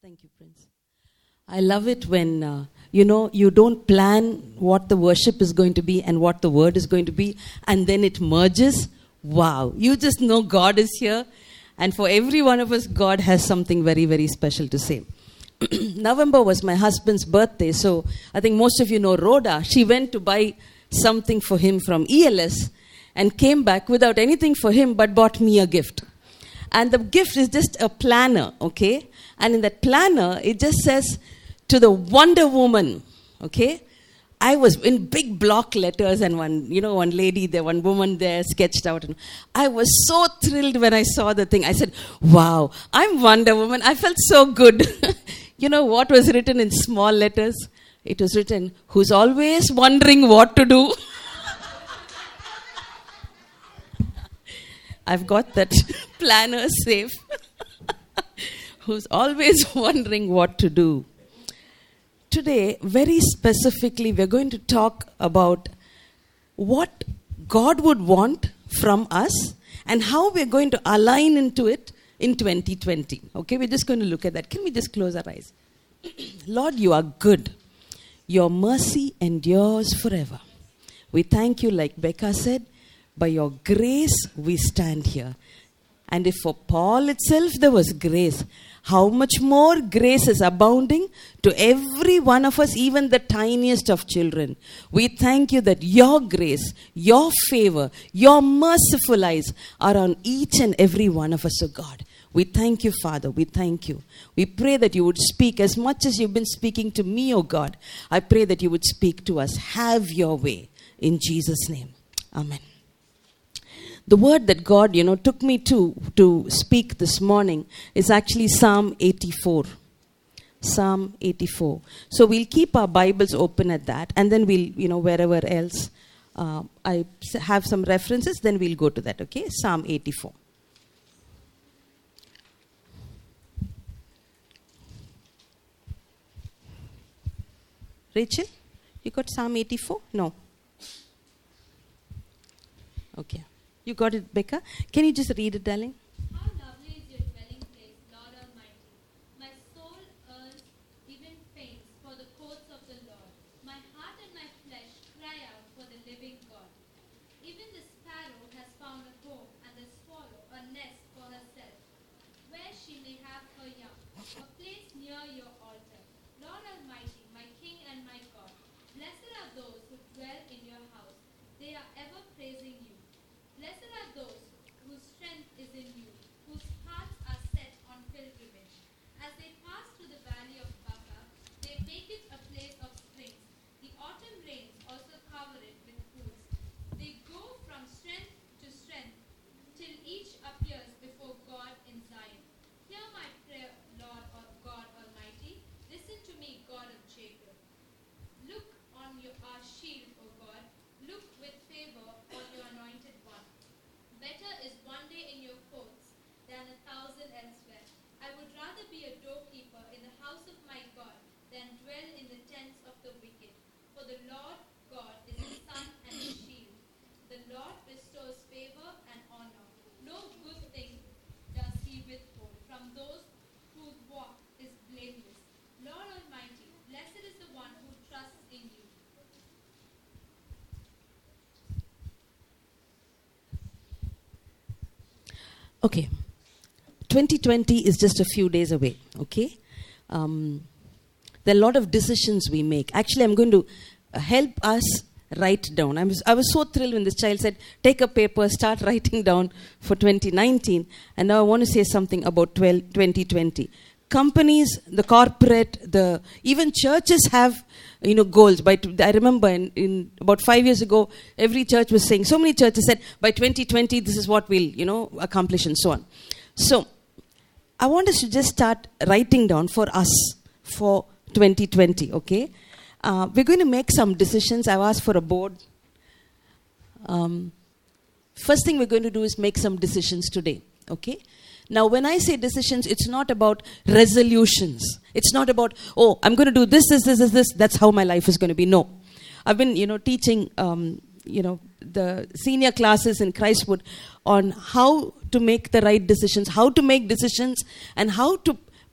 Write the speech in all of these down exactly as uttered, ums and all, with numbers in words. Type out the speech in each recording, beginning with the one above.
Thank you, Prince. I love it when, uh, you know, you don't plan what the worship is going to be and what the word is going to be, and then it merges. Wow. You just know God is here. And for every one of us, God has something very, very special to say. November was my husband's birthday, so I think most of you know Rhoda. She went to buy something for him from E L S and came back without anything for him but bought me a gift. And the gift is just a planner, okay? And in that planner, it just says, to the Wonder Woman, okay? I was in big block letters, and one, you know, one lady there, one woman there sketched out. And I was so thrilled when I saw the thing. I said, wow, I'm Wonder Woman. I felt so good. You know what was written in small letters? It was written, who's always wondering what to do. I've got that planner safe. Who's always wondering what to do. Today, very specifically, we're going to talk about what God would want from us and how we're going to align into it in twenty twenty. Okay, we're just going to look at that. Can we just close our eyes? Lord, you are good. Your mercy endures forever. We thank you, like Becca said, by your grace we stand here. And if for Paul itself there was grace, how much more grace is abounding to every one of us, even the tiniest of children. We thank you that your grace, your favor, your merciful eyes are on each and every one of us, oh God. We thank you, Father. We thank you. We pray that you would speak as much as you've been speaking to me, oh God. I pray that you would speak to us. Have your way. In Jesus' name. Amen. The word that God, you know, took me to to speak this morning is actually Psalm eighty-four. Psalm eighty-four. So we'll keep our Bibles open at that, and then we'll, you know, wherever else uh, I have some references, then we'll go to that, okay? Psalm eighty-four. Rachel, you got Psalm eighty-four? No. Okay. You got it, Becca? Can you just read it, darling? How lovely is your dwelling place, Lord Almighty. My soul yearns, even faints, for the courts of the Lord. My heart and my flesh cry out for the living God. Even the sparrow has found a home, and the swallow a nest for herself, where she may have her young, a place near your altar. Lord Almighty, my King and my God, blessed are those who dwell in your house. They are ever praising you. Blessed are those whose strength is in you, whose hearts are set on pilgrimage. As they pass through the valley of Baca, they make it a place of springs. The autumn rains also cover it with pools. They go from strength to strength, till each appears before God in Zion. Hear my prayer, Lord God Almighty. Listen to me, God of Jacob. Look on your, our shield, O God. Look with favor on your anointed one. Better is one day in your courts than a thousand elsewhere. I would rather be a doorkeeper in the house of my God than dwell in the tents of the wicked. For the Lord God is a sun and a shield. The Lord bestows favor and honor. No good thing does he withhold from those whose walk is blameless. Lord Almighty, blessed is the one who trusts in you. Okay, twenty twenty is just a few days away, okay? Um, there are a lot of decisions we make. Actually, I'm going to help us write down. I was, I was so thrilled when this child said, take a paper, start writing down for twenty nineteen. And now I want to say something about twenty twenty. Companies, the corporate, the even churches have, you know, goals. By t- I remember in, in about five years ago, every church was saying, so many churches said, by twenty twenty, this is what we'll, you know, accomplish and so on. So I want us to just start writing down for us for twenty twenty, okay? Uh, we're going to make some decisions. I've asked for a board. Um, first thing we're going to do is make some decisions today, okay? Now, when I say decisions, it's not about resolutions. It's not about, oh, I'm going to do this, this, this, this, this. That's how my life is going to be. No. I've been, you know, teaching, um, you know, the senior classes in Christwood on how to make the right decisions, how to make decisions, and how to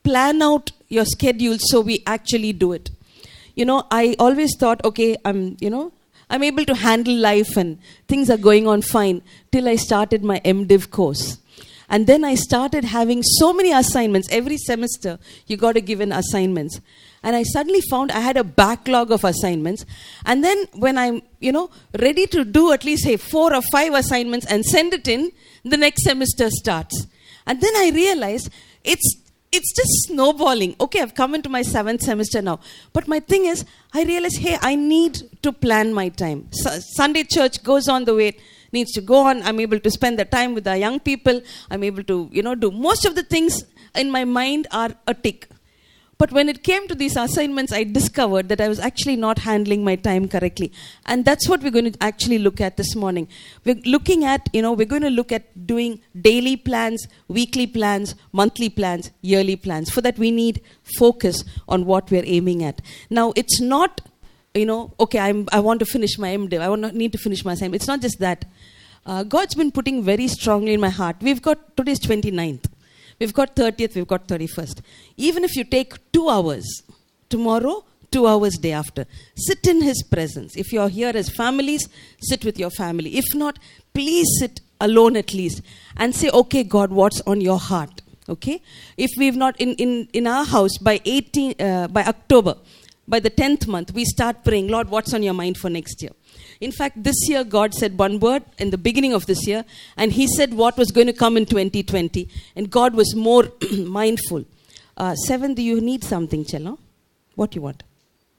plan out your schedule so we actually do it. You know, I always thought, okay, I'm, you know, I'm able to handle life and things are going on fine till I started my MDiv course. And then I started having so many assignments. Every semester, you got to give in assignments. And I suddenly found I had a backlog of assignments. And then when I'm, you know, ready to do at least, say, four or five assignments and send it in, the next semester starts. And then I realized it's it's just snowballing. Okay, I've come into my seventh semester now. But my thing is, I realized, hey, I need to plan my time. So, Sunday church goes on the way it needs to go on. I'm able to spend the time with the young people. I'm able to, you know, do most of the things in my mind are a tick. But when it came to these assignments, I discovered that I was actually not handling my time correctly. And that's what we're going to actually look at this morning. We're looking at, you know, we're going to look at doing daily plans, weekly plans, monthly plans, yearly plans. For that, we need focus on what we're aiming at. Now, it's not, you know, okay, I'm, I want to finish my MDiv. I want to need to finish my assignment. It's not just that. Uh, God's been putting very strongly in my heart. We've got, today's twenty-ninth. We've got thirtieth, we've got thirty-first. Even if you take two hours, tomorrow, two hours day after, sit in His presence. If you're here as families, sit with your family. If not, please sit alone at least and say, okay, God, what's on your heart? Okay? If we've not, in, in, in our house, by eighteen, uh, by October, by the tenth month, we start praying, Lord, what's on your mind for next year? In fact, this year, God said one word in the beginning of this year, and He said what was going to come in twenty twenty. And God was more mindful. Uh, seven, do you need something, Chella? What you want?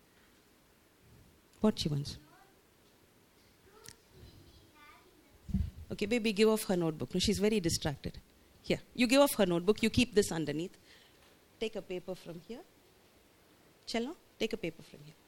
What she wants? Okay, baby, give off her notebook. No, she's very distracted. Here, you give off her notebook. You keep this underneath. Take a paper from here. Chella, take a paper from here.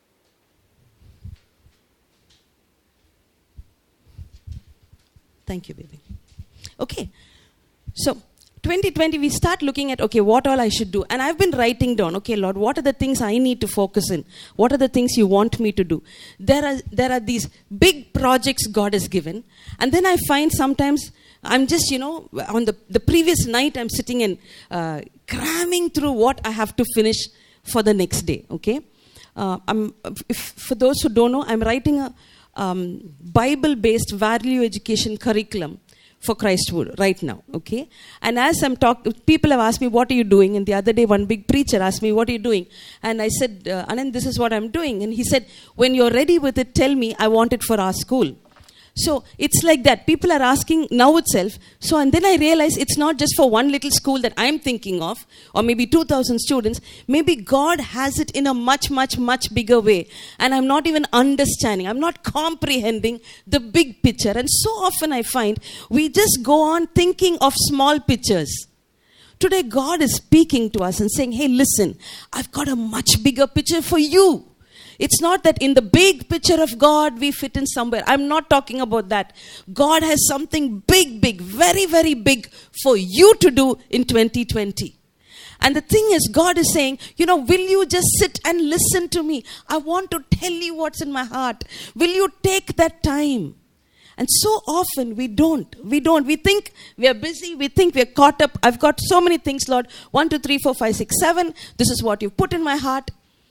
Thank you, baby. Okay. So, twenty twenty, we start looking at, okay, what all I should do. And I've been writing down, okay, Lord, what are the things I need to focus in? What are the things you want me to do? There are, there are these big projects God has given. And then I find sometimes I'm just, you know, on the, the previous night, I'm sitting and uh, cramming through what I have to finish for the next day, okay? Uh, I'm, if, for those who don't know, I'm writing a Um, Bible-based value education curriculum for Christwood right now, okay? And as I'm talking, people have asked me, what are you doing? And the other day, one big preacher asked me, what are you doing? And I said, uh, Anand, this is what I'm doing. And he said, when you're ready with it, tell me, I want it for our school. So it's like that. People are asking now itself. So, and then I realize it's not just for one little school that I'm thinking of, or maybe two thousand students. Maybe God has it in a much, much, much bigger way. And I'm not even understanding. I'm not comprehending the big picture. And so often I find we just go on thinking of small pictures. Today God is speaking to us and saying, hey, listen, I've got a much bigger picture for you. It's not that in the big picture of God we fit in somewhere. I'm not talking about that. God has something big, big, very, very big for you to do in twenty twenty. And the thing is, God is saying, you know, will you just sit and listen to me? I want to tell you what's in my heart. Will you take that time? And so often we don't. We don't. We think we are busy. We think we are caught up. I've got so many things, Lord. One, two, three, four, five, six, seven. This is what you put in my heart.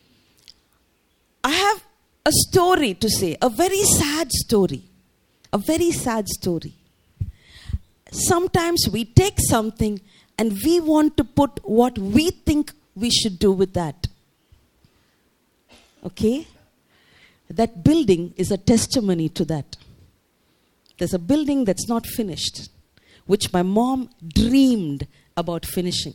I have a story to say, a very sad story, a very sad story. Sometimes we take something and we want to put what we think we should do with that. Okay? That building is a testimony to that. There's a building that's not finished, which my mom dreamed about finishing.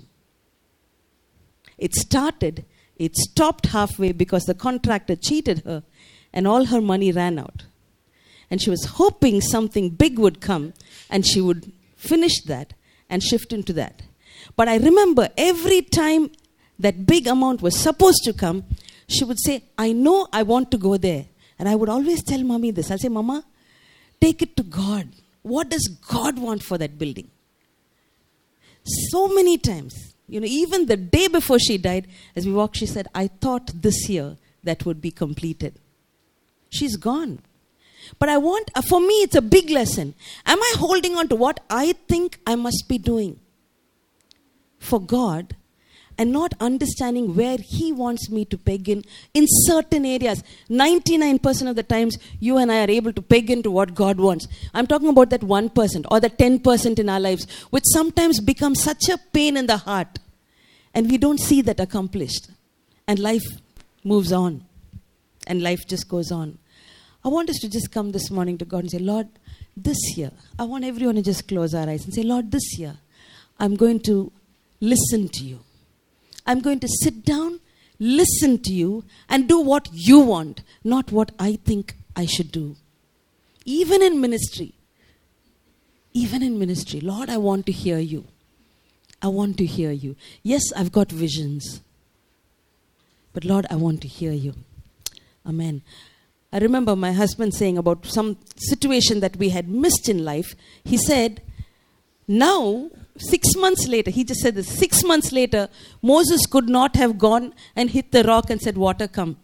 It started It stopped halfway because the contractor cheated her and all her money ran out. And she was hoping something big would come and she would finish that and shift into that. But I remember every time that big amount was supposed to come, she would say, I know I want to go there. And I would always tell mommy this. I'll say, Mama, take it to God. What does God want for that building? So many times. You know, even the day before she died, as we walked, she said, I thought this year that would be completed. She's gone. But I want, uh, for me, it's a big lesson. Am I holding on to what I think I must be doing for God? and not understanding where He wants me to peg in in certain areas. ninety-nine percent of the times, you and I are able to peg into what God wants. I'm talking about that one percent or the ten percent in our lives, which sometimes becomes such a pain in the heart. And we don't see that accomplished. And life moves on. And life just goes on. I want us to just come this morning to God and say, Lord, this year, I want everyone to just close our eyes and say, Lord, this year, I'm going to listen to you. I'm going to sit down, listen to you, and do what you want, not what I think I should do. Even in ministry, even in ministry, Lord, I want to hear you. I want to hear you. Yes, I've got visions. But Lord, I want to hear you. Amen. I remember my husband saying about some situation that we had missed in life. He said, now, six months later, he just said this, six months later, Moses could not have gone and hit the rock and said, water come.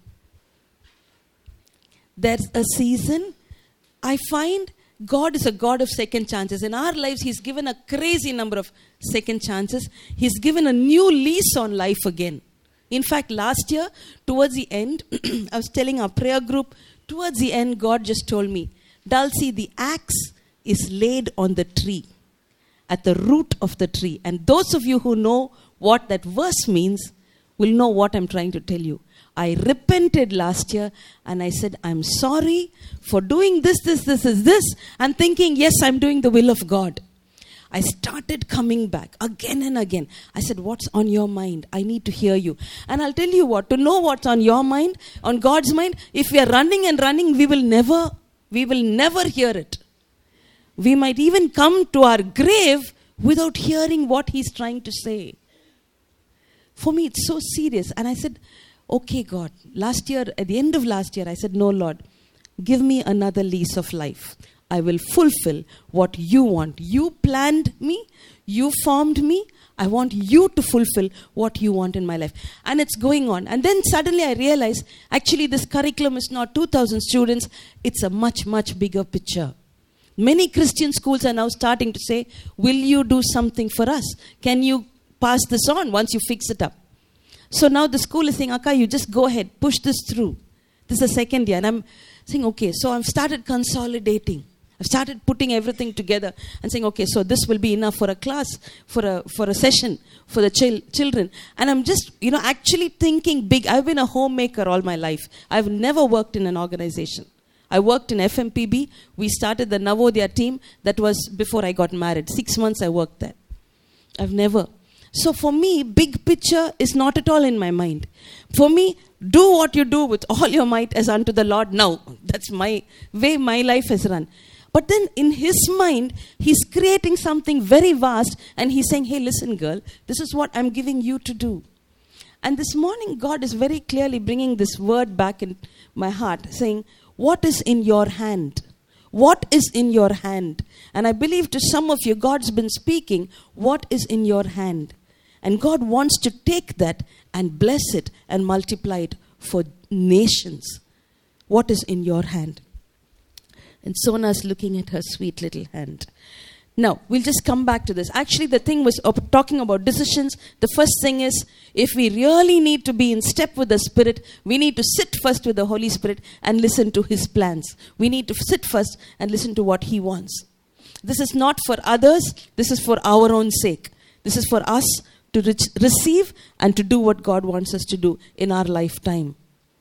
There's a season. I find God is a God of second chances. In our lives, He's given a crazy number of second chances. He's given a new lease on life again. In fact, last year, towards the end, I was telling our prayer group, towards the end, God just told me, Dulcie, the axe is laid on the tree, at the root of the tree. And those of you who know what that verse means will know what I'm trying to tell you. I repented last year and I said, I'm sorry for doing this, this, this, this, this, and thinking, yes, I'm doing the will of God. I started coming back again and again. I said, what's on your mind? I need to hear you. And I'll tell you what, to know what's on your mind, on God's mind, if we are running and running, we will never, we will never hear it. We might even come to our grave without hearing what He's trying to say. For me, it's so serious. And I said, okay, God, last year, at the end of last year, I said, no, Lord, give me another lease of life. I will fulfill what you want. You planned me. You formed me. I want you to fulfill what you want in my life. And it's going on. And then suddenly I realized, actually, this curriculum is not two thousand students. It's a much, much bigger picture. Many Christian schools are now starting to say, will you do something for us? Can you pass this on once you fix it up? So now the school is saying, Akka, you just go ahead, push this through. This is the second year. And I'm saying, okay, so I've started consolidating. I've started putting everything together and saying, okay, so this will be enough for a class, for a for a session, for the chil- children. And I'm just, you know, actually thinking big. I've been a homemaker all my life. I've never worked in an organization. I worked in F M P B. We started the Navodaya team. That was before I got married. Six months I worked there. I've never. So for me, big picture is not at all in my mind. For me, do what you do with all your might as unto the Lord now. That's my way my life has run. But then in His mind, He's creating something very vast and He's saying, hey, listen, girl, this is what I'm giving you to do. And this morning, God is very clearly bringing this word back in my heart, saying, what is in your hand? What is in your hand? And I believe to some of you, God's been speaking, what is in your hand? And God wants to take that and bless it and multiply it for nations. What is in your hand? And Sona's looking at her sweet little hand. Now, we'll just come back to this. Actually, the thing was op- talking about decisions. The first thing is, if we really need to be in step with the Spirit, we need to sit first with the Holy Spirit and listen to His plans. We need to sit first and listen to what He wants. This is not for others. This is for our own sake. This is for us to re- receive and to do what God wants us to do in our lifetime.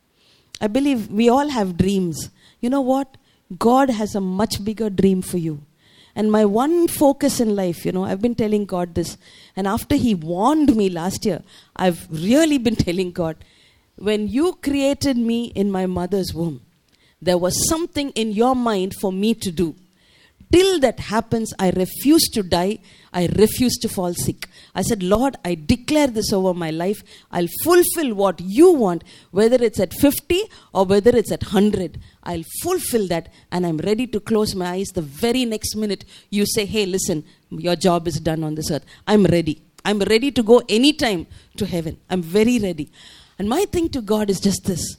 I believe we all have dreams. You know what? God has a much bigger dream for you. And my one focus in life, you know, I've been telling God this. And after He warned me last year, I've really been telling God, when you created me in my mother's womb, there was something in your mind for me to do. Till that happens, I refuse to die. I refuse to fall sick. I said, Lord, I declare this over my life. I'll fulfill what you want, whether it's at fifty or whether it's at one hundred. I'll fulfill that, and I'm ready to close my eyes the very next minute you say, hey, listen, your job is done on this earth. I'm ready. I'm ready to go anytime to heaven. I'm very ready. And my thing to God is just this.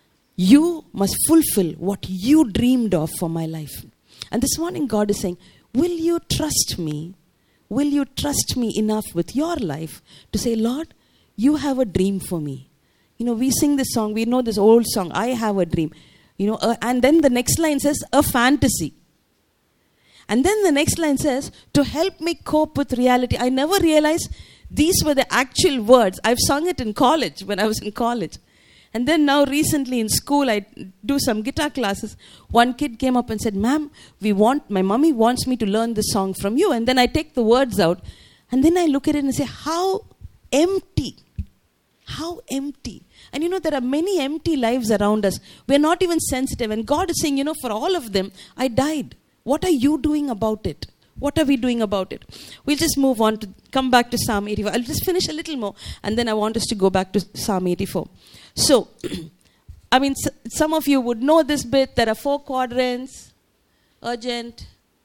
You must fulfill what you dreamed of for my life. And this morning God is saying, will you trust me? Will you trust me enough with your life to say, Lord, you have a dream for me. You know, we sing this song, we know this old song, I have a dream. You know, uh, and then the next line says, a fantasy. And then the next line says, to help me cope with reality. I never realized these were the actual words. I've sung it in college, when I was in college. And then now recently in school, I do some guitar classes. One kid came up and said, ma'am, we want, my mommy wants me to learn this song from you. And then I take the words out. And then I look at it and say, how empty. How empty. And you know, there are many empty lives around us. We're not even sensitive. And God is saying, you know, for all of them, I died. What are you doing about it? What are we doing about it? We'll just move on to come back to Psalm eighty-four. I'll just finish a little more. And then I want us to go back to Psalm eighty-four. So, I mean, s- some of you would know this bit. There are four quadrants. Urgent.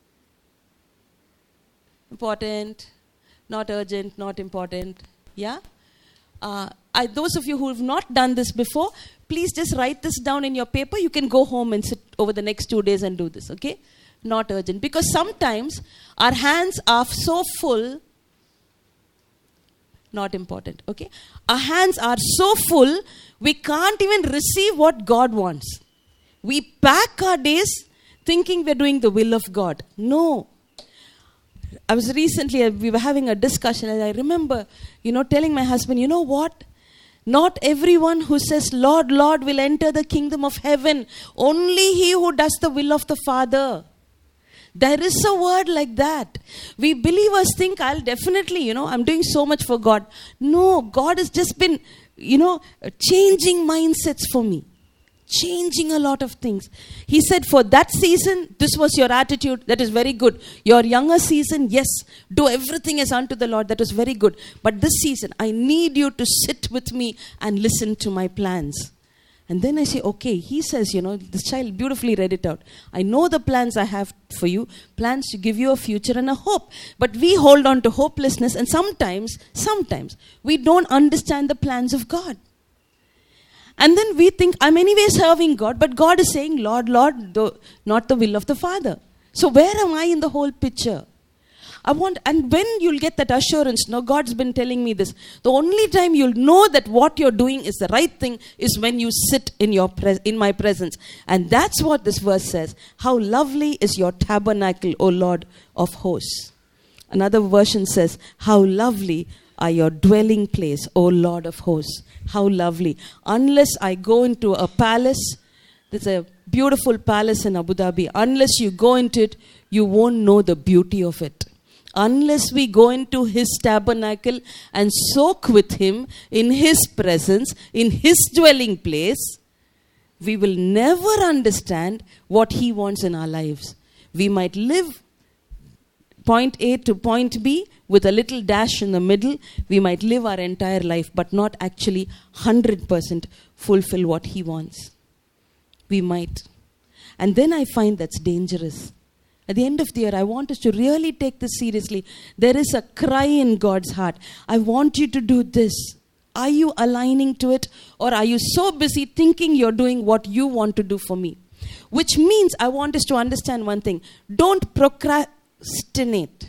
Important. Not urgent. Not important. Yeah? Uh, I, those of you who have not done this before, please just write this down in your paper. You can go home and sit over the next two days and do this, okay? Not urgent. Because sometimes our hands are so full, not important, okay? Our hands are so full, we can't even receive what God wants. We pack our days thinking we're doing the will of God. No. I was recently, we were having a discussion and I remember, you know, telling my husband, you know what? Not everyone who says, Lord, Lord, will enter the kingdom of heaven. Only he who does the will of the Father. There is a word like that. We believers think, I'll definitely, you know, I'm doing so much for God. No, God has just been, you know, changing mindsets for me. Changing a lot of things. He said, for that season, this was your attitude. That is very good. Your younger season, yes, do everything as unto the Lord. That was very good. But this season, I need you to sit with me and listen to my plans. And then I say, okay, he says, you know, this child beautifully read it out. I know the plans I have for you, plans to give you a future and a hope. But we hold on to hopelessness and sometimes, sometimes, we don't understand the plans of God. And then we think, I'm anyway serving God, but God is saying, Lord, Lord, the, not the will of the Father. So where am I in the whole picture? I want, and when you'll get that assurance, no, God's been telling me this. The only time you'll know that what you're doing is the right thing is when you sit in your pres- in my presence. And that's what this verse says. How lovely is your tabernacle, O Lord of hosts. Another version says, how lovely are your dwelling place, O Lord of hosts. How lovely. Unless I go into a palace, there's a beautiful palace in Abu Dhabi. Unless you go into it, you won't know the beauty of it. Unless we go into his tabernacle and soak with him in his presence, in his dwelling place, we will never understand what he wants in our lives. We might live point A to point B with a little dash in the middle. We might live our entire life but not actually one hundred percent fulfill what he wants. We might. And then I find that's dangerous. At the end of the year, I want us to really take this seriously. There is a cry in God's heart. I want you to do this. Are you aligning to it? Or are you so busy thinking you're doing what you want to do for me? Which means I want us to understand one thing. Don't procrastinate.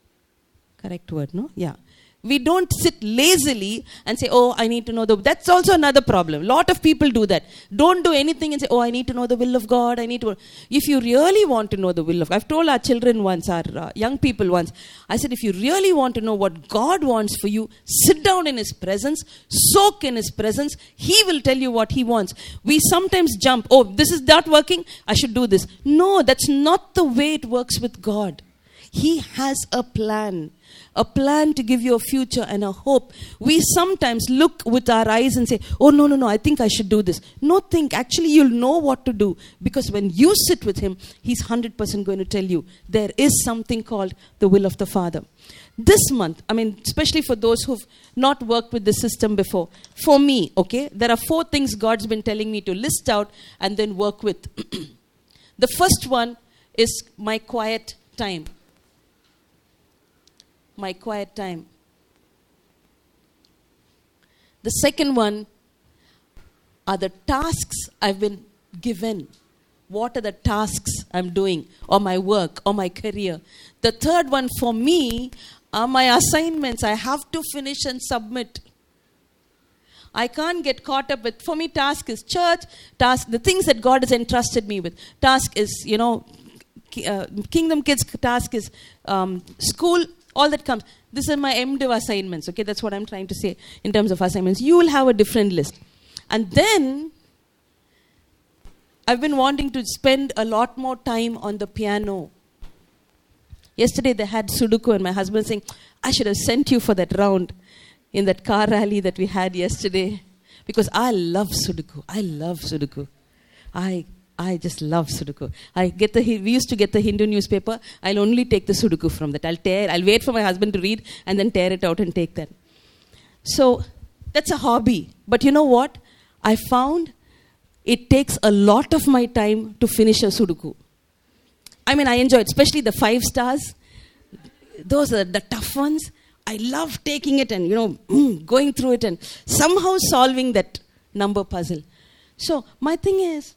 Correct word, no? Yeah. We don't sit lazily and say, oh, I need to know the... That's also another problem. A lot of people do that. Don't do anything and say, oh, I need to know the will of God. I need to... If you really want to know the will of... I've told our children once, our uh, young people once, I said, if you really want to know what God wants for you, sit down in his presence, soak in his presence. He will tell you what he wants. We sometimes jump, oh, this is not working, I should do this. No, that's not the way it works with God. He has a plan. A plan to give you a future and a hope. We sometimes look with our eyes and say, oh, no, no, no, I think I should do this. No, think. Actually, you'll know what to do. Because when you sit with him, he's one hundred percent going to tell you there is something called the will of the Father. This month, I mean, especially for those who've not worked with the system before, for me, okay, there are four things God's been telling me to list out and then work with. The first one is my quiet time. My quiet time. The second one are the tasks I've been given. What are the tasks I'm doing, or my work, or my career? The third one for me are my assignments I have to finish and submit. I can't get caught up with, for me, task is church, task, the things that God has entrusted me with. Task is, you know, uh, Kingdom Kids, task is um, school, all that comes. This is my M Div assignments, okay? That's what I'm trying to say in terms of assignments. You will have a different list. And then, I've been wanting to spend a lot more time on the piano. Yesterday they had Sudoku and my husband saying, I should have sent you for that round in that car rally that we had yesterday. Because I love Sudoku. I love Sudoku. I I just love Sudoku. I get the we used to get the Hindu newspaper. I'll only take the Sudoku from that. I'll tear, I'll wait for my husband to read and then tear it out and take that. So that's a hobby. But you know what? I found it takes a lot of my time to finish a Sudoku. I mean, I enjoy it, especially the five stars. Those are the tough ones. I love taking it and, you know, mm, going through it and somehow solving that number puzzle. So my thing is,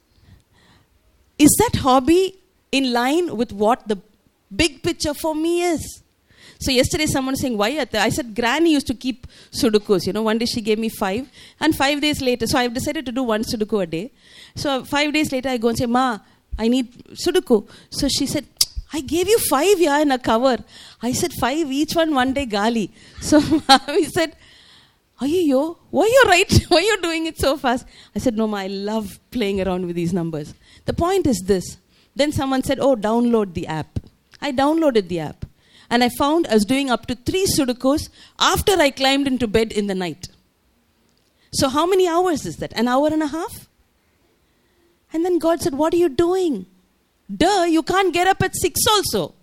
is that hobby in line with what the big picture for me is? So yesterday someone was saying, why? At the, I said, Granny used to keep Sudokus. You know, one day she gave me five. And five days later, so I've decided to do one Sudoku a day. So five days later, I go and say, Ma, I need Sudoku. So she said, I gave you five, yeah, in a cover. I said, five, each one, one day, gali. So he said, Ayyo, why you right? Why you doing it so fast? I said, no, Ma, I love playing around with these numbers. The point is this. Then someone said, oh, download the app. I downloaded the app. And I found I was doing up to three Sudokus after I climbed into bed in the night. So how many hours is that? An hour and a half? And then God said, what are you doing? Duh, you can't get up at six also.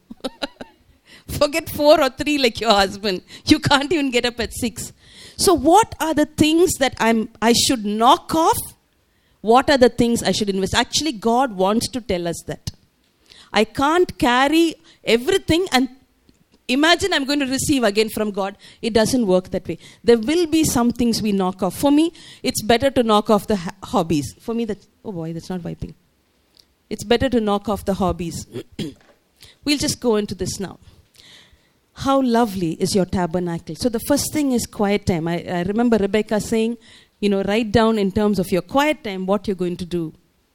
Forget four or three like your husband. You can't even get up at six. So what are the things that I'm I should knock off? What are the things I should invest? Actually, God wants to tell us that. I can't carry everything and imagine I'm going to receive again from God. It doesn't work that way. There will be some things we knock off. For me, it's better to knock off the ha- hobbies. For me, that's, oh boy, that's not wiping. It's better to knock off the hobbies. We'll just go into this now. How lovely is your tabernacle. So the first thing is quiet time. I, I remember Rebecca saying, you know, write down in terms of your quiet time what you're going to do.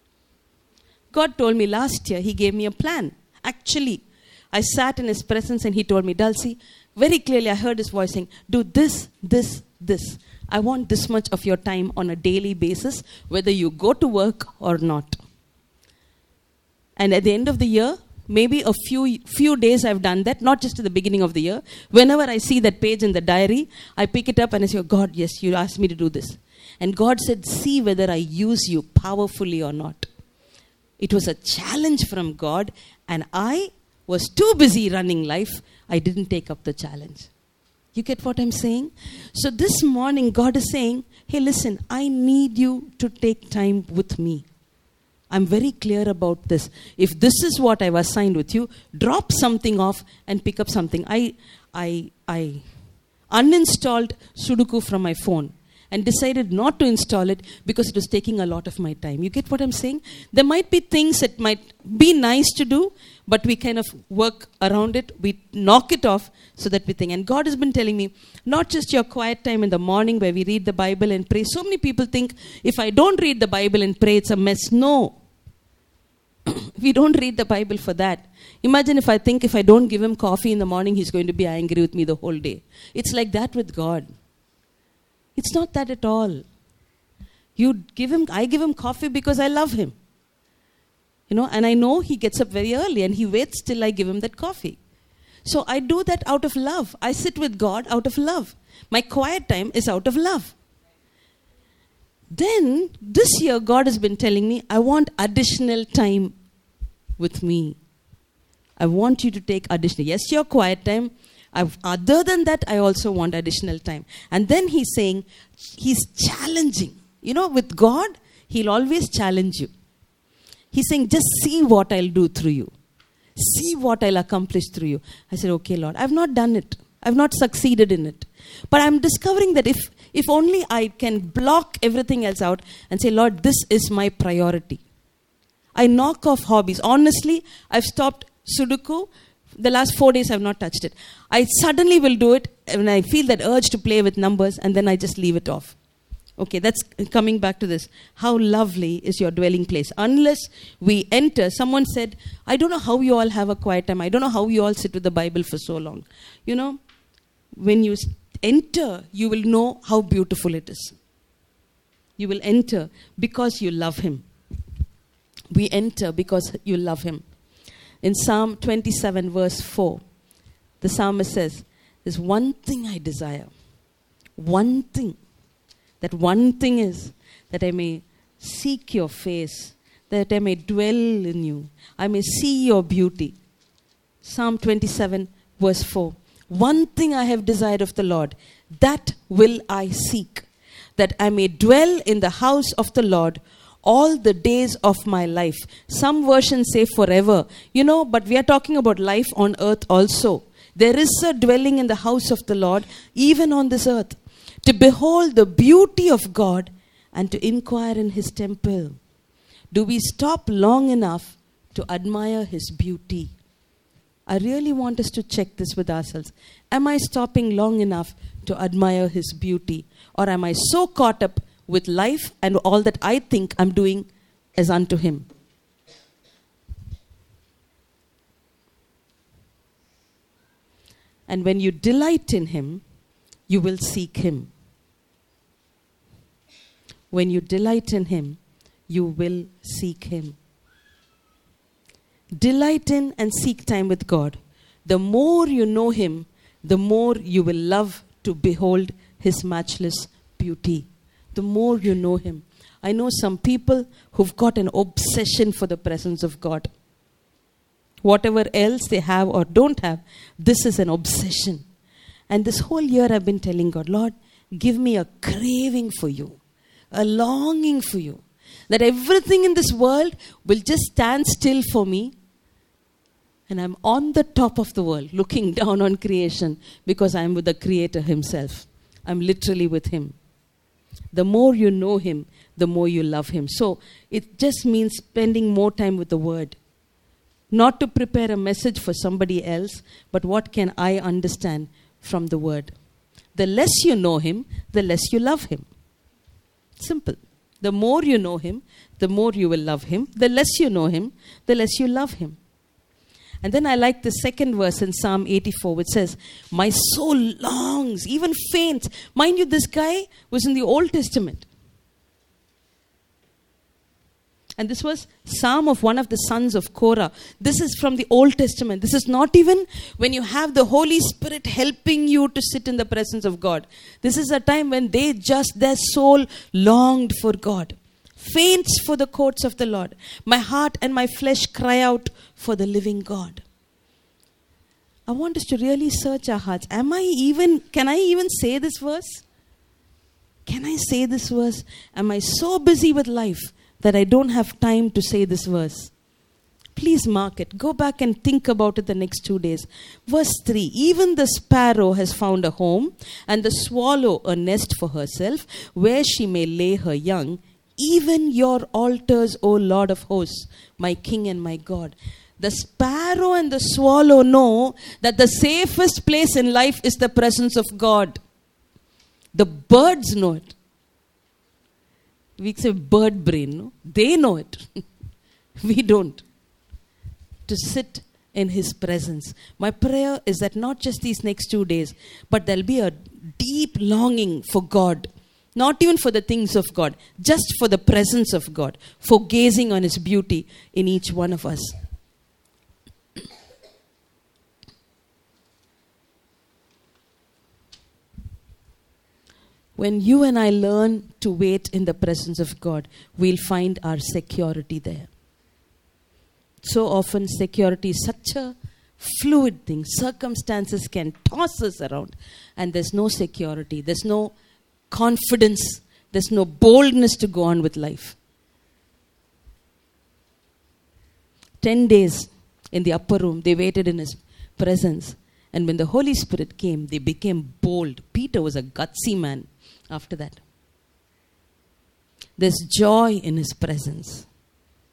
God told me last year, he gave me a plan. Actually, I sat in his presence and he told me, Dulcie, very clearly I heard his voice saying, do this, this, this. I want this much of your time on a daily basis, whether you go to work or not. And at the end of the year, maybe a few few days I've done that, not just at the beginning of the year. Whenever I see that page in the diary, I pick it up and I say, oh God, yes, you asked me to do this. And God said, see whether I use you powerfully or not. It was a challenge from God, and I was too busy running life. I didn't take up the challenge. You get what I'm saying? So this morning, God is saying, hey, listen, I need you to take time with me. I'm very clear about this. If this is what I've assigned with you, drop something off and pick up something. I, I, I uninstalled Sudoku from my phone and decided not to install it because it was taking a lot of my time. You get what I'm saying? There might be things that might be nice to do, but we kind of work around it. We knock it off so that we think. And God has been telling me, not just your quiet time in the morning where we read the Bible and pray. So many people think, if I don't read the Bible and pray, it's a mess. No. We don't read the Bible for that. Imagine if I think if I don't give him coffee in the morning, he's going to be angry with me the whole day. It's like that with God. It's not that at all. You give him, I give him coffee because I love him. You know, and I know he gets up very early and he waits till I give him that coffee. So I do that out of love. I sit with God out of love. My quiet time is out of love. Then, this year, God has been telling me, I want additional time with me. I want you to take additional. Yes, your quiet time. I've, other than that, I also want additional time. And then he's saying, he's challenging. You know, with God, he'll always challenge you. He's saying, just see what I'll do through you. See what I'll accomplish through you. I said, okay, Lord, I've not done it. I've not succeeded in it. But I'm discovering that if, if only I can block everything else out and say, Lord, this is my priority. I knock off hobbies. Honestly, I've stopped Sudoku. The last four days I've not touched it. I suddenly will do it when I feel that urge to play with numbers, and then I just leave it off. Okay, that's coming back to this. How lovely is your dwelling place. Unless we enter, someone said, I don't know how you all have a quiet time. I don't know how you all sit with the Bible for so long. You know, when you enter, you will know how beautiful it is. You will enter because you love him. We enter because you love him. In Psalm twenty-seven verse four, the psalmist says, there's one thing I desire. One thing. That one thing is that I may seek your face, that I may dwell in you. I may see your beauty. Psalm twenty-seven verse four. One thing I have desired of the Lord, that will I seek, that I may dwell in the house of the Lord all the days of my life. Some versions say forever. You know, but we are talking about life on earth also. There is a dwelling in the house of the Lord, even on this earth. To behold the beauty of God and to inquire in his temple. Do we stop long enough to admire his beauty? I really want us to check this with ourselves. Am I stopping long enough to admire his beauty? Or am I so caught up with life and all that I think I'm doing as unto him? And when you delight in him, you will seek him. When you delight in him, you will seek him. Delight in and seek time with God. The more you know him, the more you will love to behold his matchless beauty. The more you know him. I know some people who've got an obsession for the presence of God. Whatever else they have or don't have, this is an obsession. And this whole year I've been telling God, Lord, give me a craving for you, a longing for you, that everything in this world will just stand still for me. And I'm on the top of the world, looking down on creation, because I'm with the Creator himself. I'm literally with him. The more you know him, the more you love him. So it just means spending more time with the word. Not to prepare a message for somebody else, but what can I understand from the word? The less you know him, the less you love him. Simple. The more you know him, the more you will love him. The less you know him, the less you love him. And then I like the second verse in Psalm eighty-four, which says, my soul longs, even faints. Mind you, this guy was in the Old Testament. And this was Psalm of one of the sons of Korah. This is from the Old Testament. This is not even when you have the Holy Spirit helping you to sit in the presence of God. This is a time when they just, their soul longed for God. Faints for the courts of the Lord. My heart and my flesh cry out for the living God. I want us to really search our hearts. Am I even, can I even say this verse? Can I say this verse? Am I so busy with life that I don't have time to say this verse? Please mark it. Go back and think about it the next two days. Verse three. Even the sparrow has found a home, and the swallow a nest for herself, where she may lay her young. Even your altars, O Lord of hosts, my King and my God. The sparrow and the swallow know that the safest place in life is the presence of God. The birds know it. We say bird brain, no? They know it. We don't. To sit in his presence. My prayer is that not just these next two days, but there'll be a deep longing for God. Not even for the things of God, just for the presence of God, for gazing on his beauty in each one of us. When you and I learn to wait in the presence of God, we'll find our security there. So often security is such a fluid thing. Circumstances can toss us around and there's no security. There's no confidence. There's no boldness to go on with life. Ten days in the upper room, they waited in his presence. And when the Holy Spirit came, they became bold. Peter was a gutsy man after that. There's joy in his presence.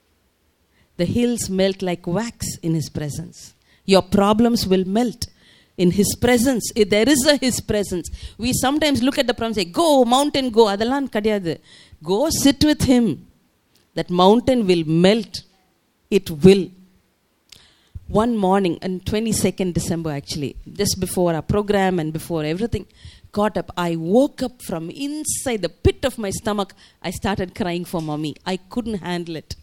The hills melt like wax in his presence. Your problems will melt. In His presence. If there is a His presence. We sometimes look at the problem and say, go, mountain, go. Adallan kadiyadu. Go sit with Him. That mountain will melt. It will. One morning, on twenty-second December actually, just before our program and before everything, got up. I woke up from inside the pit of my stomach. I started crying for mommy. I couldn't handle it.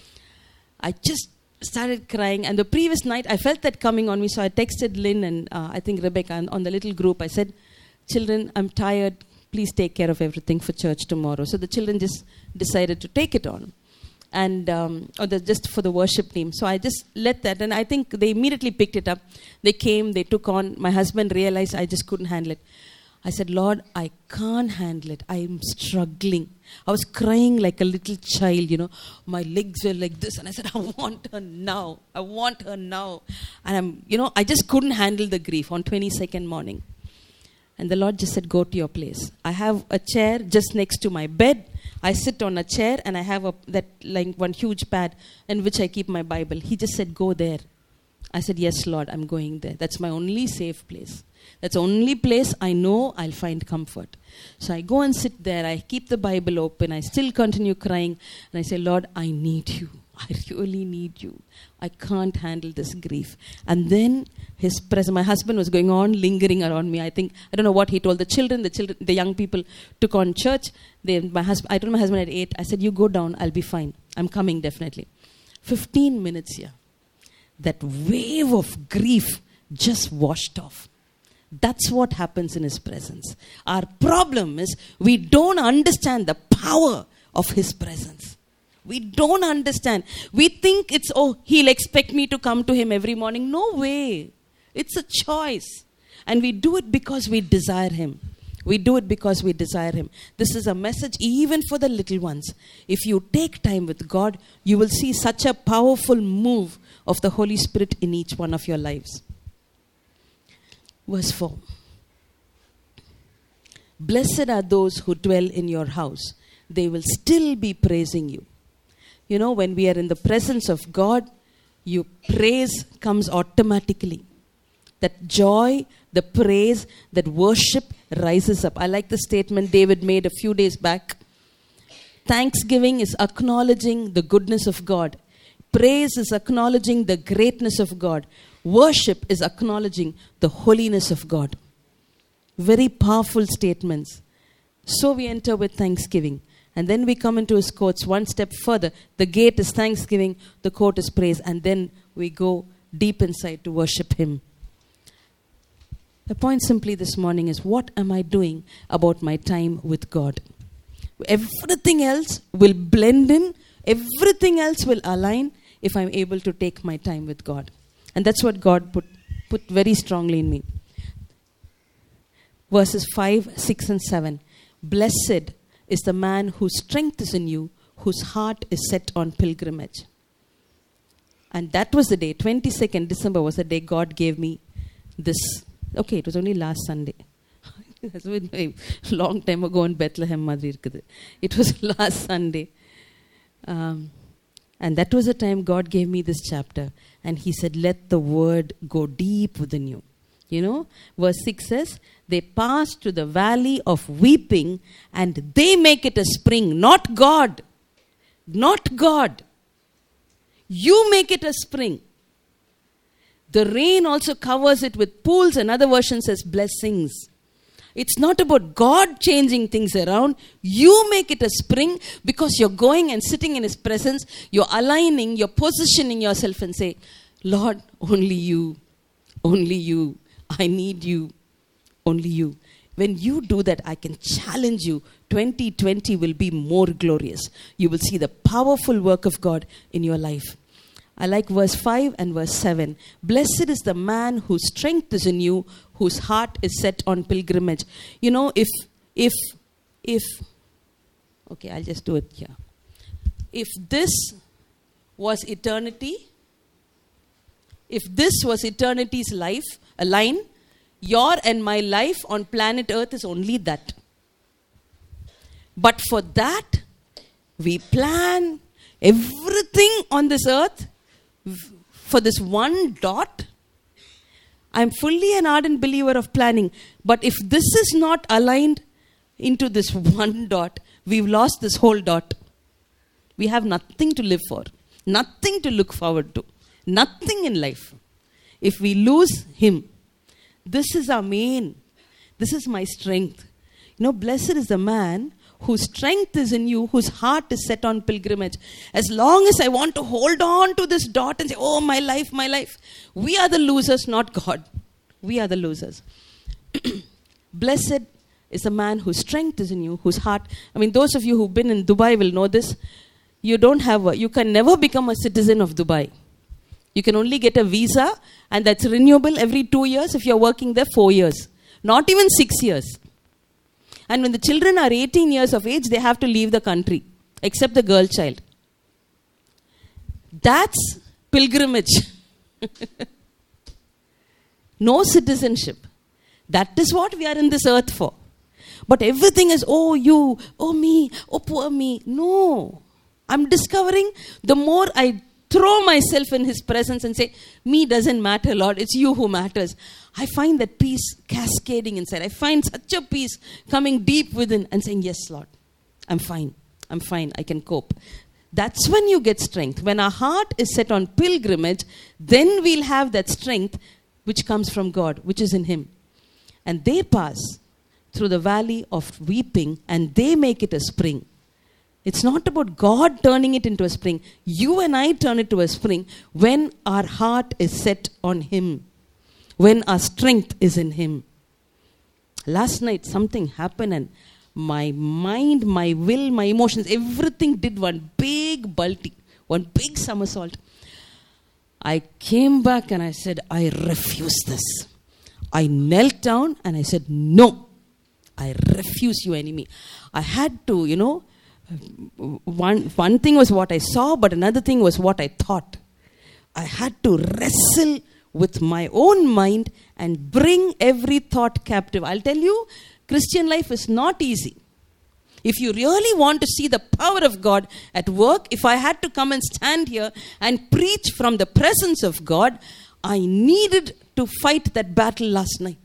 I just started crying. And the previous night, I felt that coming on me. So I texted Lynn and uh, I think Rebecca on, on the little group. I said, children, I'm tired. Please take care of everything for church tomorrow. So the children just decided to take it on. And um, or the, just for the worship team. So I just let that. And I think they immediately picked it up. They came, they took on. My husband realized I just couldn't handle it. I said, Lord, I can't handle it. I'm struggling. I was crying like a little child, you know. My legs were like this. And I said, I want her now. I want her now. And I'm, you know, I just couldn't handle the grief on twenty-second morning. And the Lord just said, go to your place. I have a chair just next to my bed. I sit on a chair and I have a that like one huge pad in which I keep my Bible. He just said, go there. I said, yes, Lord, I'm going there. That's my only safe place. That's the only place I know I'll find comfort. So I go and sit there. I keep the Bible open. I still continue crying. And I say, Lord, I need you. I really need you. I can't handle this grief. And then His presence, my husband was going on lingering around me. I think, I don't know what he told the children. The children, the young people took on church. They, my husband, I told my husband at eight, I said, you go down, I'll be fine. I'm coming definitely. fifteen minutes here. That wave of grief just washed off. That's what happens in His presence. Our problem is we don't understand the power of His presence. We don't understand. We think it's, oh, He'll expect me to come to Him every morning. No way. It's a choice. And we do it because we desire Him. We do it because we desire Him. This is a message even for the little ones. If you take time with God, you will see such a powerful move of the Holy Spirit in each one of your lives. Verse four. Blessed are those who dwell in your house. They will still be praising you. You know, when we are in the presence of God, your praise comes automatically. That joy, the praise, that worship rises up. I like the statement David made a few days back. Thanksgiving is acknowledging the goodness of God. Praise is acknowledging the greatness of God. Worship is acknowledging the holiness of God. Very powerful statements. So we enter with thanksgiving. And then we come into His courts one step further. The gate is thanksgiving, the court is praise. And then we go deep inside to worship Him. The point simply this morning is, what am I doing about my time with God? Everything else will blend in. Everything else will align if I'm able to take my time with God. And that's what God put, put very strongly in me. Verses five, six and seven. Blessed is the man whose strength is in you, whose heart is set on pilgrimage. And that was the day, twenty-second December was the day God gave me this. Okay, it was only last Sunday. That's a long time ago in Bethlehem. It was last Sunday. Um, and that was the time God gave me this chapter. And He said, let the word go deep within you. You know, verse six says, they pass to the valley of weeping and they make it a spring. Not God. Not God. You make it a spring. The rain also covers it with pools. Another version says blessings. It's not about God changing things around. You make it a spring because you're going and sitting in His presence. You're aligning, you're positioning yourself and say, Lord, only you, only you. I need you, only you. When you do that, I can challenge you. twenty twenty will be more glorious. You will see the powerful work of God in your life. I like verse five and verse seven. Blessed is the man whose strength is in you, whose heart is set on pilgrimage. You know, if, if, if, okay, I'll just do it here. If this was eternity, if this was eternity's life, a line, your and my life on planet Earth is only that. But for that, we plan everything on this earth for this one dot. I'm fully an ardent believer of planning. But if this is not aligned into this one dot, we've lost this whole dot. We have nothing to live for. Nothing to look forward to. Nothing in life. If we lose Him, this is our main. This is my strength. You know, blessed is the man whose strength is in you, whose heart is set on pilgrimage. As long as I want to hold on to this dot and say, oh, my life, my life. We are the losers, not God. We are the losers. Blessed is the man whose strength is in you, whose heart. I mean, those of you who've been in Dubai will know this. You don't have a, you can never become a citizen of Dubai. You can only get a visa, and that's renewable every two years. If you're working there, four years. Not even six years. And when the children are eighteen years of age, they have to leave the country, except the girl child. That's pilgrimage. No citizenship. That is what we are in this earth for. But everything is, oh, you, oh, me, oh, poor me. No. I'm discovering the more I throw myself in His presence and say, me doesn't matter, Lord. It's you who matters. I find that peace cascading inside. I find such a peace coming deep within and saying, yes, Lord, I'm fine. I'm fine. I can cope. That's when you get strength. When our heart is set on pilgrimage, then we'll have that strength which comes from God, which is in Him. And they pass through the valley of weeping and they make it a spring. It's not about God turning it into a spring. You and I turn it to a spring when our heart is set on Him. When our strength is in Him. Last night something happened and my mind, my will, my emotions, everything did one big bulty, one big somersault. I came back and I said, I refuse this. I knelt down and I said, no, I refuse you, enemy. I had to, you know, one, one thing was what I saw, but another thing was what I thought. I had to wrestle with my own mind and bring every thought captive. I'll tell you, Christian life is not easy. If you really want to see the power of God at work, if I had to come and stand here and preach from the presence of God, I needed to fight that battle last night.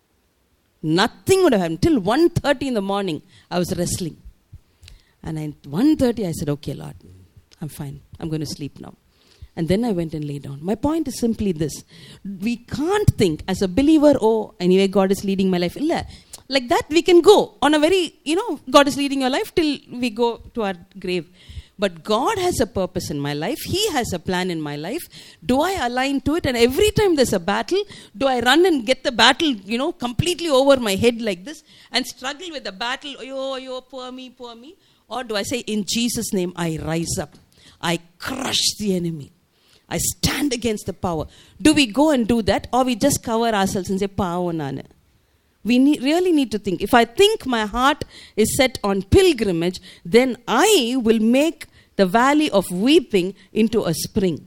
Nothing would have happened. Till one thirty in the morning, I was wrestling. And at one thirty, I said, okay, Lord, I'm fine. I'm going to sleep now. And then I went and lay down. My point is simply this. We can't think as a believer, oh, anyway, God is leading my life. Like that, we can go on a very, you know, God is leading your life till we go to our grave. But God has a purpose in my life. He has a plan in my life. Do I align to it? And every time there's a battle, do I run and get the battle, you know, completely over my head like this and struggle with the battle, oh, oh, poor me, poor me? Or do I say, in Jesus' name, I rise up. I crush the enemy. I stand against the power. Do we go and do that? Or we just cover ourselves and say, power nana? We need, really need to think. If I think my heart is set on pilgrimage, then I will make the valley of weeping into a spring.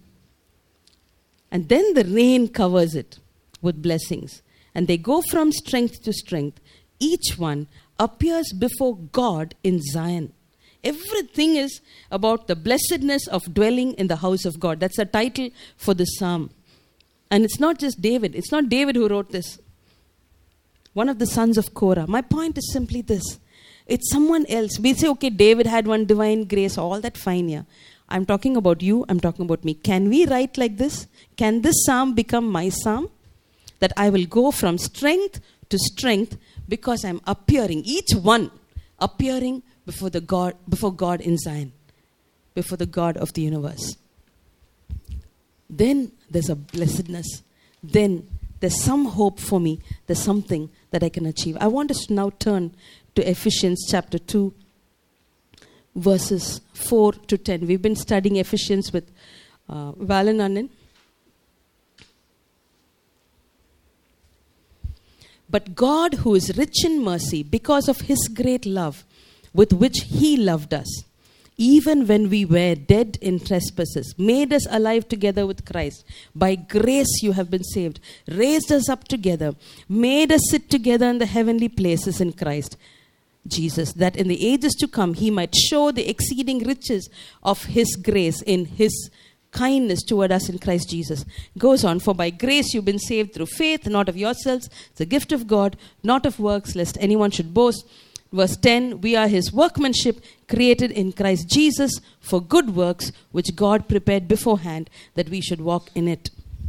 And then the rain covers it with blessings. And they go from strength to strength. Each one appears before God in Zion. Everything is about the blessedness of dwelling in the house of God. That's the title for the psalm. And it's not just David. It's not David who wrote this. One of the sons of Korah. My point is simply this. It's someone else. We say, okay, David had one divine grace. All that fine, yeah. I'm talking about you. I'm talking about me. Can we write like this? Can this psalm become my psalm? That I will go from strength to strength because I'm appearing. Each one appearing before the God, before God in Zion, before the God of the universe. Then there's a blessedness. Then there's some hope for me. There's something that I can achieve. I want us to now turn to Ephesians chapter two, verses four to ten. We've been studying Ephesians with uh, Valan Annan. But God, who is rich in mercy, because of His great love, with which He loved us, even when we were dead in trespasses, made us alive together with Christ. By grace you have been saved, raised us up together, made us sit together in the heavenly places in Christ Jesus, that in the ages to come He might show the exceeding riches of His grace in His kindness toward us in Christ Jesus. Goes on, for by grace you've been saved through faith, not of yourselves. It's a gift of God, not of works, lest anyone should boast. Verse ten, we are his workmanship, created in Christ Jesus for good works, which God prepared beforehand that we should walk in it.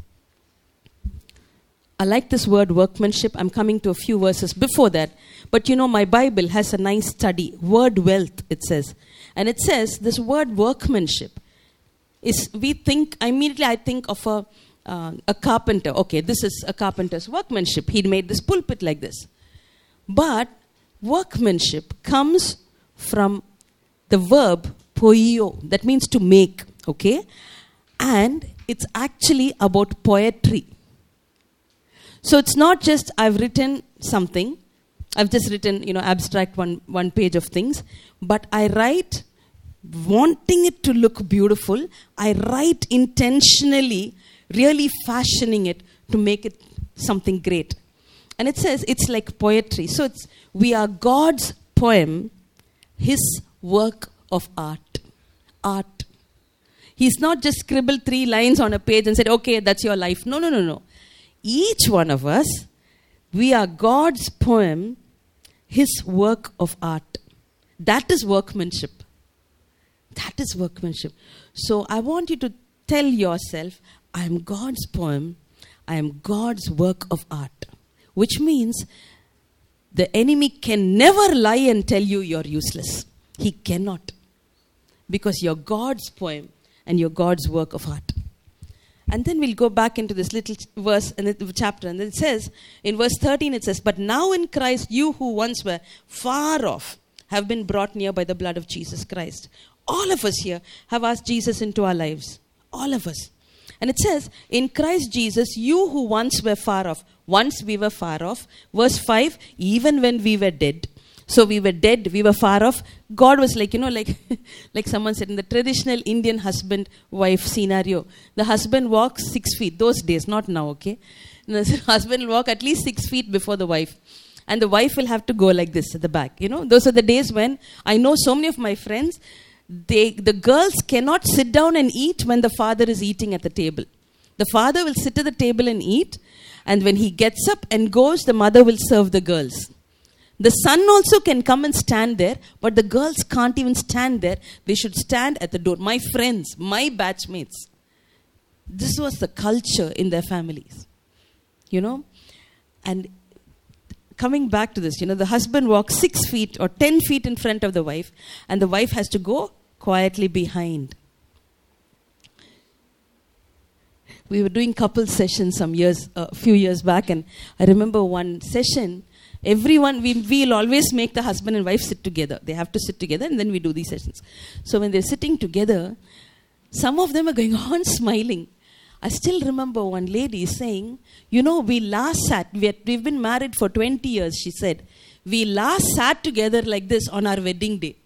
I like this word workmanship. I'm coming to a few verses before that. But you know, my Bible has a nice study. Word wealth, it says. And it says this word workmanship is, we think, immediately I think of a, uh, a carpenter. Okay, this is a carpenter's workmanship. He made this pulpit like this. But workmanship comes from the verb poio. That means to make. Okay? And it's actually about poetry. So it's not just I've written something. I've just written, you know, abstract one, one page of things. But I write wanting it to look beautiful. I write intentionally, really fashioning it to make it something great. And it says it's like poetry. So it's we are God's poem, his work of art. Art. He's not just scribbled three lines on a page and said, okay, that's your life. No, no, no, no. Each one of us, we are God's poem, his work of art. That is workmanship. That is workmanship. So I want you to tell yourself, I am God's poem, I am God's work of art. Which means the enemy can never lie and tell you you're useless. He cannot. Because you're God's poem and you're God's work of art. And then we'll go back into this little verse in the chapter. And then it says, in verse thirteen it says, but now in Christ you who once were far off have been brought near by the blood of Jesus Christ. All of us here have asked Jesus into our lives. All of us. And it says, in Christ Jesus, you who once were far off. Once we were far off. Verse five, even when we were dead. So we were dead, we were far off. God was like, you know, like like someone said in the traditional Indian husband-wife scenario. The husband walks six feet. Those days, not now, okay? And the husband will walk at least six feet before the wife. And the wife will have to go like this at the back. You know, those are the days when I know so many of my friends, they the girls cannot sit down and eat when the father is eating at the table. The father will sit at the table and eat. And when he gets up and goes, the mother will serve the girls. The son also can come and stand there, but the girls can't even stand there. They should stand at the door. My friends, my batchmates. This was the culture in their families. You know? And coming back to this, you know, the husband walks six feet or ten feet in front of the wife, and the wife has to go quietly behind. We were doing couple sessions some years, a uh, few years back, and I remember one session. Everyone, we will always make the husband and wife sit together. They have to sit together and then we do these sessions. So when they're sitting together, some of them are going on smiling. I still remember one lady saying, you know, we last sat, we had, we've been married for twenty years, she said. We last sat together like this on our wedding day.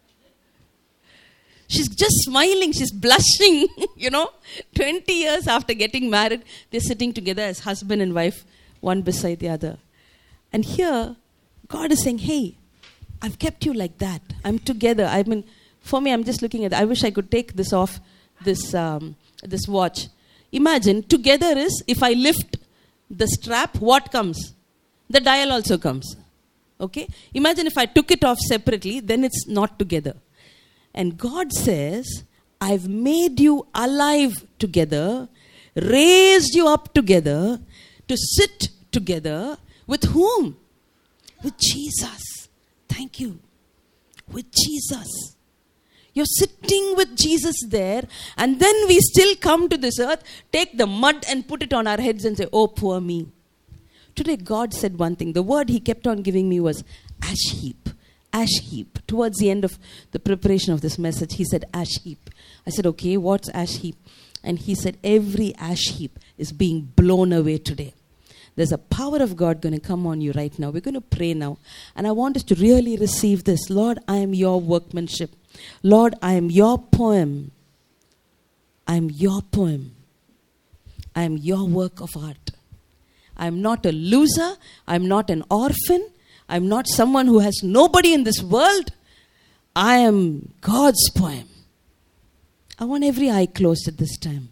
She's just smiling, she's blushing, you know. twenty years after getting married, they're sitting together as husband and wife, one beside the other. And here, God is saying, hey, I've kept you like that. I'm together. I mean, for me, I'm just looking at, I wish I could take this off, this um, this watch. Imagine, together is, if I lift the strap, what comes? The dial also comes. Okay? Imagine if I took it off separately, then it's not together. And God says, I've made you alive together, raised you up together, to sit together. With whom? With Jesus. Thank you. With Jesus. You're sitting with Jesus there, and then we still come to this earth, take the mud and put it on our heads and say, oh, poor me. Today God said one thing. The word he kept on giving me was ash heap. Ash heap. Towards the end of the preparation of this message, he said ash heap. I said, okay, what's ash heap? And he said, every ash heap is being blown away today. There's a power of God going to come on you right now. We're going to pray now. And I want us to really receive this. Lord, I am your workmanship. Lord, I am your poem. I am your poem. I am your work of art. I am not a loser. I am not an orphan. I am not someone who has nobody in this world. I am God's poem. I want every eye closed at this time.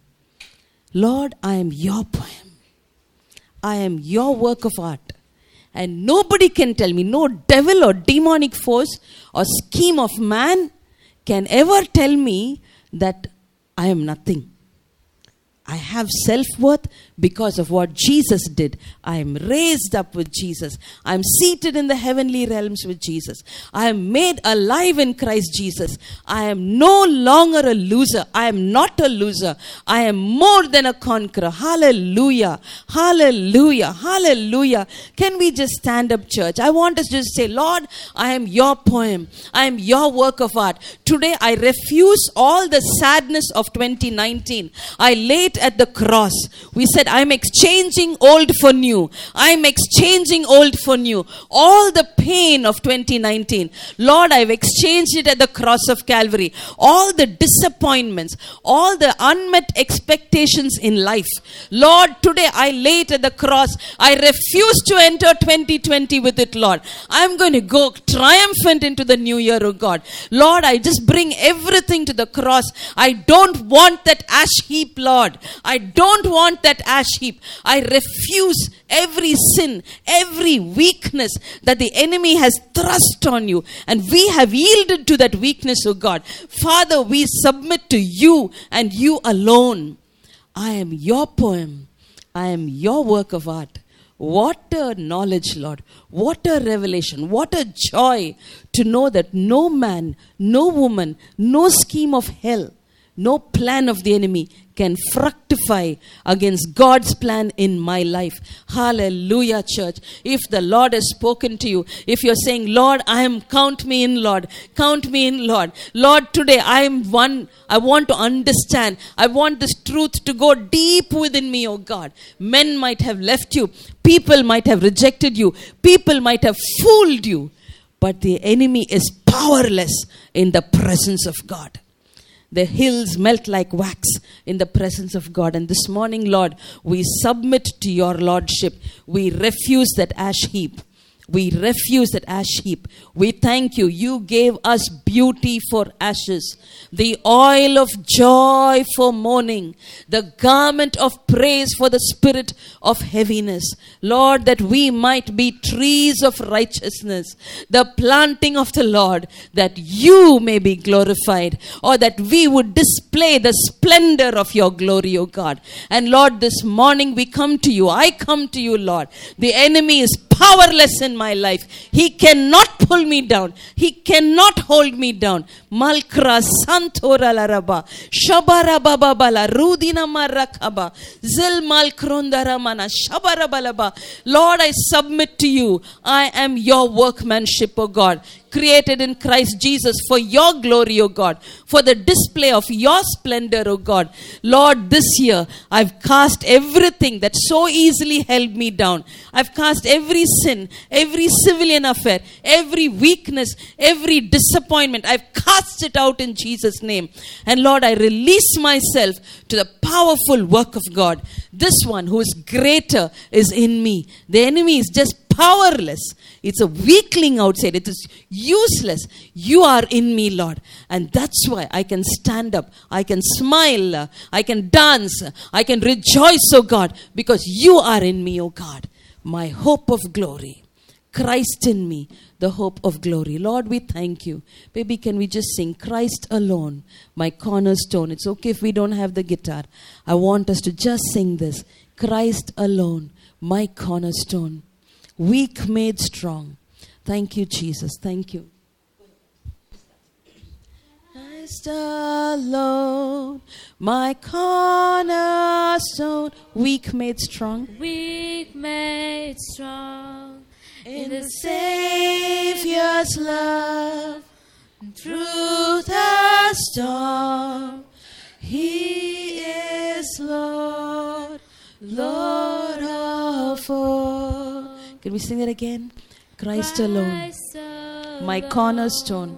Lord, I am your poem. I am your work of art. And nobody can tell me, no devil or demonic force or scheme of man can ever tell me that I am nothing. I have self-worth because of what Jesus did. I am raised up with Jesus. I am seated in the heavenly realms with Jesus. I am made alive in Christ Jesus. I am no longer a loser. I am not a loser. I am more than a conqueror. Hallelujah. Hallelujah. Hallelujah. Can we just stand up, church? I want us to just say, Lord, I am your poem. I am your work of art. Today I refuse all the sadness of twenty nineteen. I lay it at the cross. We said, I'm exchanging old for new. I'm exchanging old for new. All the pain of twenty nineteen, Lord, I've exchanged it at the cross of Calvary. All the disappointments, all the unmet expectations in life, Lord, today I lay it at the cross. I refuse to enter twenty twenty with it, Lord. I'm going to go triumphant into the new year, oh God. Lord, I just bring everything to the cross. I don't want that ash heap, Lord. I don't want that ash heap. I refuse every sin, every weakness that the enemy has thrust on you. And we have yielded to that weakness, oh God. Father, we submit to you and you alone. I am your poem. I am your work of art. What a knowledge, Lord. What a revelation. What a joy to know that no man, no woman, no scheme of hell, no plan of the enemy can fructify against God's plan in my life. Hallelujah, church. If the Lord has spoken to you, if you're saying, Lord, I am, count me in, Lord. Count me in, Lord. Lord, today I am one. I want to understand. I want this truth to go deep within me, oh God. Men might have left you. People might have rejected you. People might have fooled you. But the enemy is powerless in the presence of God. The hills melt like wax in the presence of God. And this morning, Lord, we submit to your lordship. We refuse that ash heap. We refuse that ash heap. We thank you. You gave us beauty for ashes, the oil of joy for mourning, the garment of praise for the spirit of heaviness. Lord, that we might be trees of righteousness, the planting of the Lord, that you may be glorified, or that we would display the splendor of your glory, O God. And Lord, this morning we come to you. I come to you, Lord. The enemy is powerless in my life. He cannot pull me down. He cannot hold me down. Malkra santora laraba, shabara baba bala, rudina marakaba, zil malkrondaramana, shabara balaba. Lord, I submit to you. I am your workmanship, O God, created in Christ Jesus for your glory, O God, for the display of your splendor, O God. Lord, this year I've cast everything that so easily held me down. I've cast every sin, every civilian affair, every weakness, every disappointment. I've cast it out in Jesus' name. And Lord, I release myself to the powerful work of God. This one who is greater is in me. The enemy is just powerless. It's a weakling outside. It is useless. You are in me, Lord. And that's why I can stand up. I can smile. I can dance. I can rejoice, oh God, because you are in me, oh God. My hope of glory. Christ in me, the hope of glory. Lord, we thank you. Baby, can we just sing Christ alone, my cornerstone? It's okay if we don't have the guitar. I want us to just sing this. Christ alone, my cornerstone. Weak made strong. Thank you, Jesus. Thank you. Christ alone, my cornerstone. Weak made strong. Weak made strong In the Savior's love, through the storm, He is Lord, Lord of all. Can we sing that again? Christ alone, my cornerstone,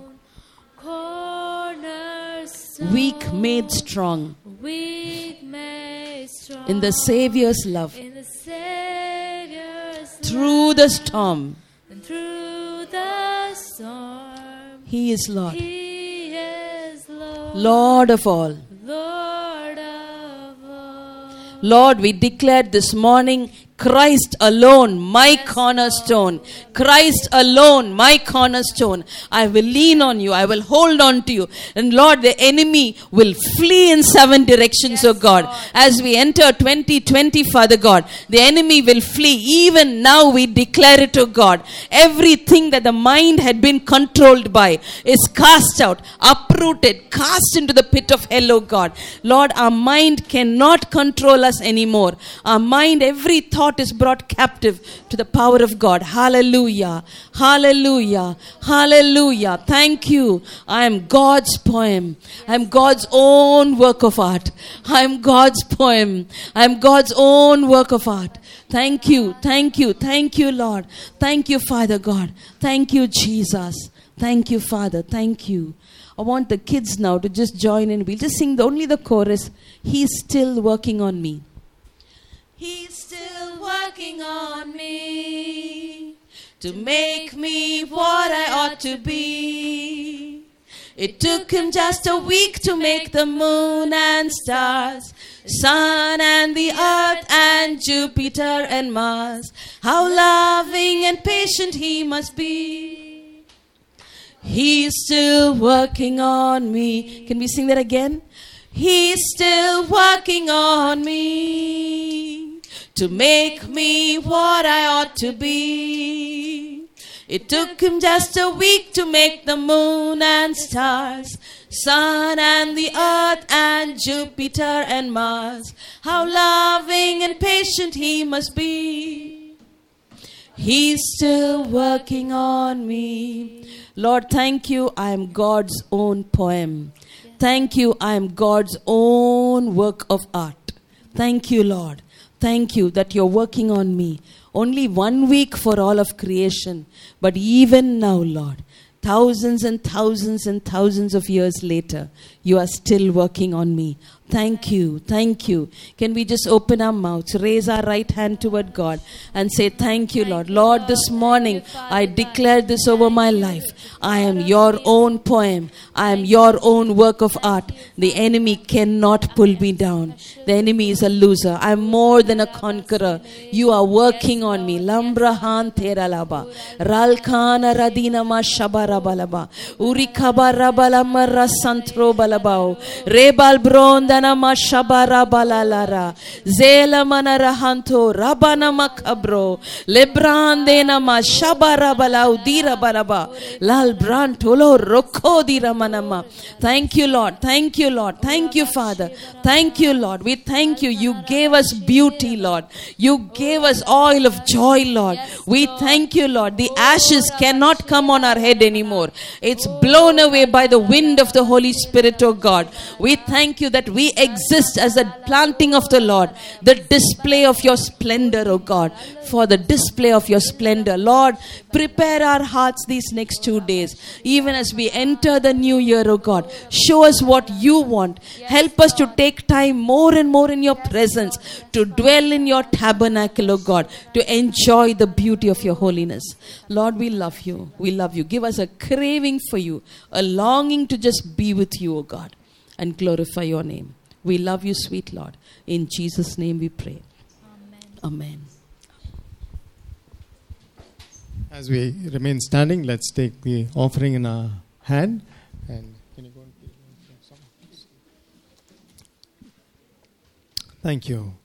cornerstone, weak made strong, weak made strong in the Savior's love, in the Savior's through love, the storm, and through the storm, He is Lord, He is Lord, Lord of all. Lord Lord, we declared this morning, Christ alone, my cornerstone. Christ alone, my cornerstone. I will lean on you. I will hold on to you. And Lord, the enemy will flee in seven directions, yes, oh God. Lord. As we enter twenty twenty, Father God, the enemy will flee. Even now we declare it, oh God. Everything that the mind had been controlled by is cast out, uprooted, cast into the pit of hell, oh God. Lord, our mind cannot control us anymore. Our mind, every thought is brought captive to the power of God. Hallelujah. Hallelujah. Hallelujah. Thank you. I am God's poem. I am God's own work of art. I am God's poem. I am God's own work of art. Thank you. Thank you. Thank you, Lord. Thank you, Father God. Thank you, Jesus. Thank you, Father. Thank you. I want the kids now to just join in. We'll just sing the, only the chorus. He's still working on me. He's still working on me to make me what I ought to be. It took him just a week to make the moon and stars, sun and the earth and Jupiter and Mars. How loving and patient he must be. He's still working on me. Can we sing that again? He's still working on me to make me what I ought to be. It took him just a week to make the moon and stars, sun and the earth and Jupiter and Mars. How loving and patient he must be. He's still working on me. Lord, thank you. I am God's own poem. Thank you. I am God's own work of art. Thank you, Lord. Thank you that you're working on me. Only one week for all of creation. But even now, Lord, thousands and thousands and thousands of years later, you are still working on me. Thank you. Thank you. Can we just open our mouths, raise our right hand toward God and say, thank you, Lord. Lord, this morning I declare this over my life. I am your own poem. I am your own work of art. The enemy cannot pull me down. The enemy is a loser. I am more than a conqueror. You are working on me. Lambrahan teralaba. Ralkana radina ma shabarabalaba. Urikaba rabalama rasantro balabao. Rebal bronda nama shabara balalara. Zela manarahanto rabana makabro. Lebrande nama shabara balau dira balaba. Lal brantolo roko dira manama. Thank you, Lord. Thank you, Lord. Thank you, Father. Thank you, Lord. We thank you. You gave us beauty, Lord. You gave us oil of joy, Lord. We thank you, Lord. The ashes cannot come on our head anymore. It's blown away by the wind of the Holy Spirit, oh God. We thank you that we exist as the planting of the Lord, the display of your splendor, oh God, for the display of your splendor. Lord, prepare our hearts these next two days, even as we enter the new year, oh God. Show us what you want. Help us to take time more and more in your presence, to dwell in your tabernacle, oh God, to enjoy the beauty of your holiness. Lord, we love you. We love you. Give us a craving for you, a longing to just be with you, oh God, and glorify your name. We love you, sweet Lord. In Jesus' name we pray. Amen. Amen. As we remain standing, let's take the offering in our hand. And can you go and play some songs? Thank you.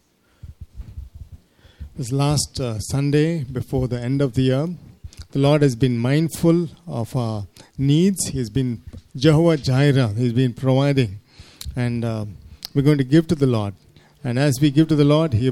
This last uh, Sunday before the end of the year, the Lord has been mindful of our needs. He's been Jehovah Jireh. He's been providing. And uh, we're going to give to the Lord. And as we give to the Lord, He